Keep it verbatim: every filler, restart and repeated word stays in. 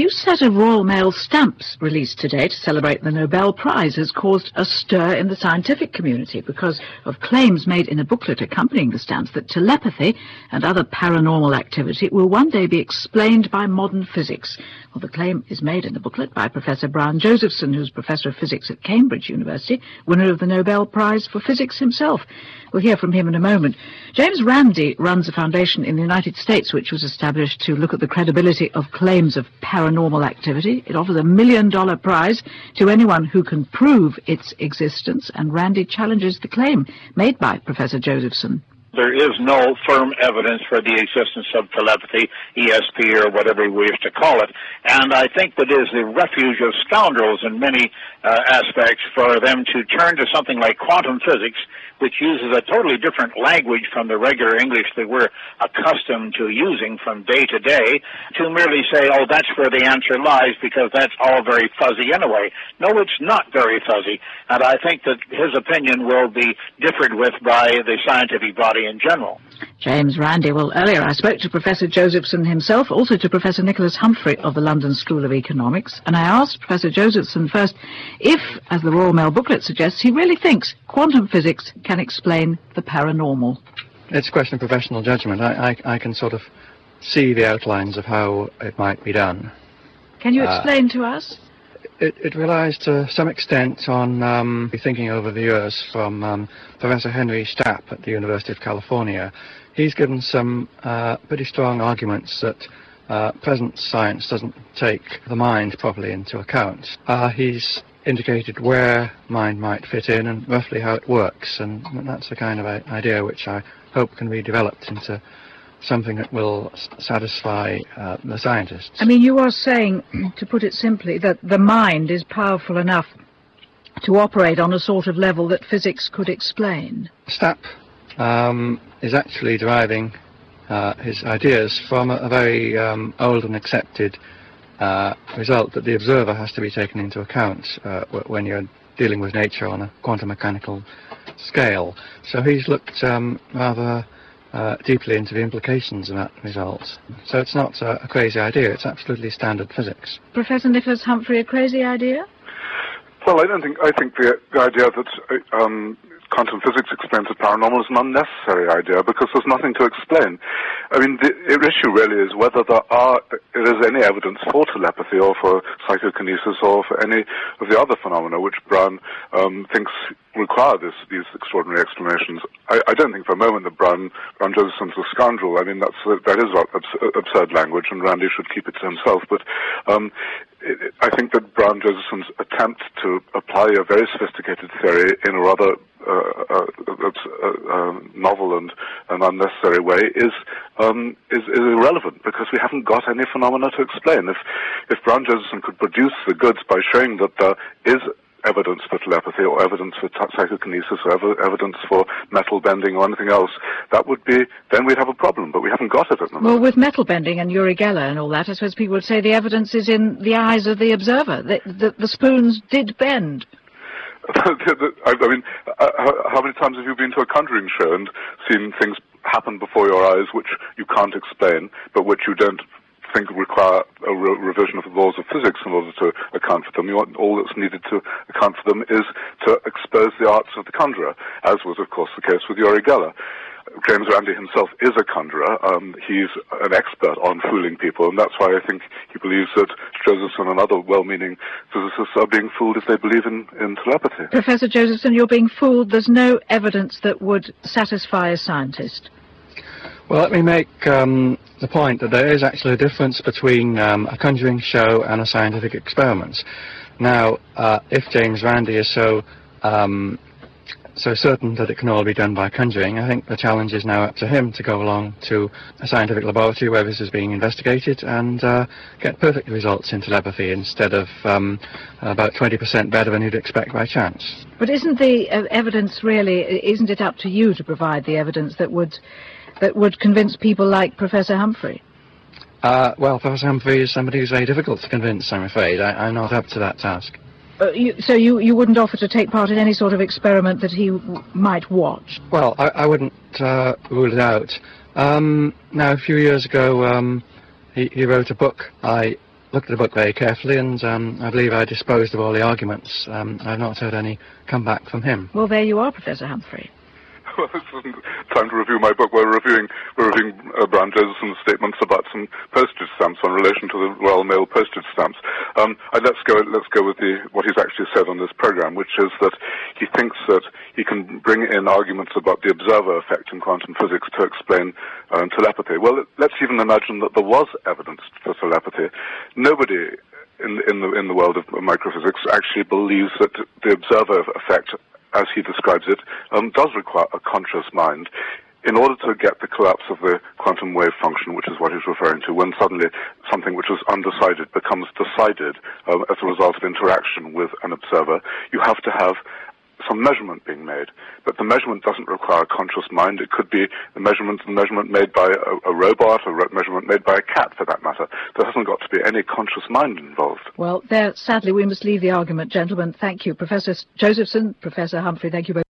new set of Royal Mail stamps released today to celebrate the Nobel Prize has caused a stir in the scientific community because of claims made in a booklet accompanying the stamps that telepathy and other paranormal activity will one day be explained by modern physics. Well, the claim is made in the booklet by Professor Brian Josephson, who's Professor of Physics at Cambridge University, winner of the Nobel Prize for Physics himself. We'll hear from him in a moment. James Randi runs a foundation in the United States which was established to look at the credibility of claims of paranormal activity. It offers a million-dollar prize to anyone who can prove its existence, and Randi challenges the claim made by Professor Josephson. There is no firm evidence for the existence of telepathy, E S P, or whatever we wish to call it. And I think that is the refuge of scoundrels in many uh, aspects for them to turn to something like quantum physics, which uses a totally different language from the regular English that we're accustomed to using from day to day, to merely say, oh, that's where the answer lies, because that's all very fuzzy anyway. No, it's not very fuzzy. And I think that his opinion will be differed with by the scientific body in general. James Randi. Well, earlier I spoke to Professor Josephson himself, also to Professor Nicholas Humphrey of the London School of Economics, and I asked Professor Josephson first if, as the Royal Mail booklet suggests, he really thinks quantum physics can explain the paranormal. It's a question of professional judgment. I, I, I can sort of see the outlines of how it might be done. Can you explain uh, to us? It, it relies to some extent on um, thinking over the years from um, Professor Henry Stapp at the University of California. He's given some uh, pretty strong arguments that uh, present science doesn't take the mind properly into account. Uh, he's indicated where mind might fit in and roughly how it works, and that's the kind of idea which I hope can be developed into something that will s satisfy uh, the scientists. I mean, you are saying, to put it simply, that the mind is powerful enough to operate on a sort of level that physics could explain. Stapp um, is actually deriving uh, his ideas from a, a very um, old and accepted uh, result that the observer has to be taken into account uh, when you're dealing with nature on a quantum mechanical scale. So he's looked um, rather Uh, deeply into the implications of that result. So it's not uh, a crazy idea, it's absolutely standard physics. Professor Nicholas Humphrey, a crazy idea? Well, I don't think, I think the, the idea that uh, um, quantum physics explains the paranormal is an unnecessary idea, because there's nothing to explain. I mean, the issue really is whether there are, there is any evidence for telepathy or for psychokinesis or for any of the other phenomena which Brown um, thinks require this, these extraordinary explanations. I, I don't think for a moment that Brown, Brown Josephson's a scoundrel. I mean, that's, uh, that is abs absurd language, and Randi should keep it to himself. But um, it, it, I think that Brown Josephson's attempt to apply a very sophisticated theory in a rather uh, uh, uh, uh, novel and, and unnecessary way is, um, is is irrelevant, because we haven't got any phenomena to explain. If if Brown Josephson could produce the goods by showing that there is evidence for telepathy or evidence for psychokinesis or ev evidence for metal bending or anything else, that would be, then we'd have a problem, but we haven't got it at the moment. Well, with metal bending and Uri Geller and all that, I suppose people would say the evidence is in the eyes of the observer, that the, the spoons did bend. I mean, uh, how, how many times have you been to a conjuring show and seen things happen before your eyes which you can't explain, but which you don't think require a re revision of the laws of physics in order to account for them? You want, all that's needed to account for them is to expose the arts of the conjurer, as was, of course, the case with Uri Geller. James Randi himself is a conjurer. Um, he's an expert on fooling people, and that's why I think he believes that Josephson and other well-meaning physicists are being fooled if they believe in, in telepathy. Professor Josephson, you're being fooled. There's no evidence that would satisfy a scientist. Well, let me make um, the point that there is actually a difference between um, a conjuring show and a scientific experiment. Now, uh, if James Randi is so um, so certain that it can all be done by conjuring, I think the challenge is now up to him to go along to a scientific laboratory where this is being investigated and uh, get perfect results in telepathy instead of um, about twenty percent better than you'd expect by chance. But isn't the uh, evidence really, isn't it up to you to provide the evidence that would that would convince people like Professor Humphrey? Uh, well, Professor Humphrey is somebody who's very difficult to convince, I'm afraid. I, I'm not up to that task. Uh, you, so you, you wouldn't offer to take part in any sort of experiment that he w might watch? Well, I, I wouldn't uh, rule it out. Um, now, a few years ago, um, he, he wrote a book. I looked at the book very carefully, and um, I believe I disposed of all the arguments. Um, I've not heard any comeback from him. Well, there you are, Professor Humphrey. Well, this isn't time to review my book. We're reviewing we're reviewing uh, Brian Josephson's statements about some postage stamps in relation to the Royal Mail postage stamps. Um, and let's go let's go with the what he's actually said on this program, which is that he thinks that he can bring in arguments about the observer effect in quantum physics to explain um, telepathy. Well, let's even imagine that there was evidence for telepathy. Nobody in in the in the world of microphysics actually believes that the observer effect, as he describes it, um, does require a conscious mind in order to get the collapse of the quantum wave function, which is what he's referring to, when suddenly something which was undecided becomes decided um, as a result of interaction with an observer. You have to have some measurement being made, but the measurement doesn't require a conscious mind. It could be the measurement, the measurement made by a, a robot, or a measurement made by a cat, for that matter. There hasn't got to be any conscious mind involved. Well, there, sadly, we must leave the argument, gentlemen. Thank you, Professor Josephson, Professor Humphrey. Thank you both.